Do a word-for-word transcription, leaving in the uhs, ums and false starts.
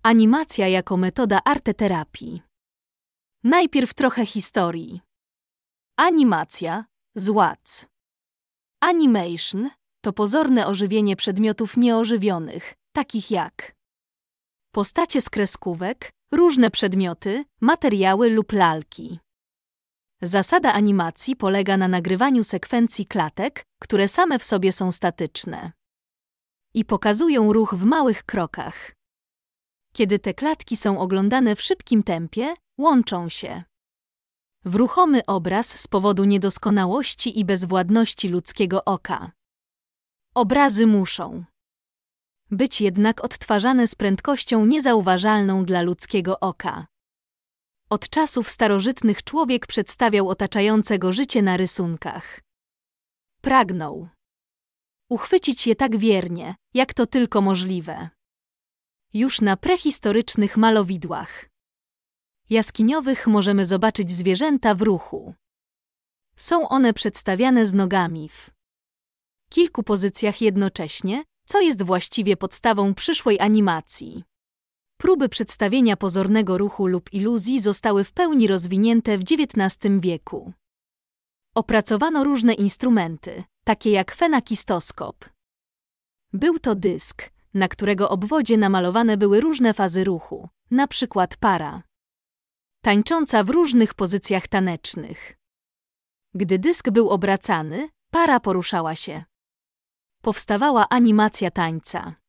Animacja jako metoda arteterapii. Najpierw trochę historii. Animacja z Watts. Animation to pozorne ożywienie przedmiotów nieożywionych, takich jak postacie z kreskówek, różne przedmioty, materiały lub lalki. Zasada animacji polega na nagrywaniu sekwencji klatek, które same w sobie są statyczne i pokazują ruch w małych krokach. Kiedy te klatki są oglądane w szybkim tempie, łączą się w ruchomy obraz z powodu niedoskonałości i bezwładności ludzkiego oka. Obrazy muszą być jednak odtwarzane z prędkością niezauważalną dla ludzkiego oka. Od czasów starożytnych człowiek przedstawiał otaczające go życie na rysunkach. Pragnął uchwycić je tak wiernie, jak to tylko możliwe. Już na prehistorycznych malowidłach jaskiniowych możemy zobaczyć zwierzęta w ruchu. Są one przedstawiane z nogami w kilku pozycjach jednocześnie, co jest właściwie podstawą przyszłej animacji. Próby przedstawienia pozornego ruchu lub iluzji zostały w pełni rozwinięte w dziewiętnastym wieku. Opracowano różne instrumenty, takie jak fenakistoskop. Był to dysk, na którego obwodzie namalowane były różne fazy ruchu, na przykład para tańcząca w różnych pozycjach tanecznych. Gdy dysk był obracany, para poruszała się. Powstawała animacja tańca.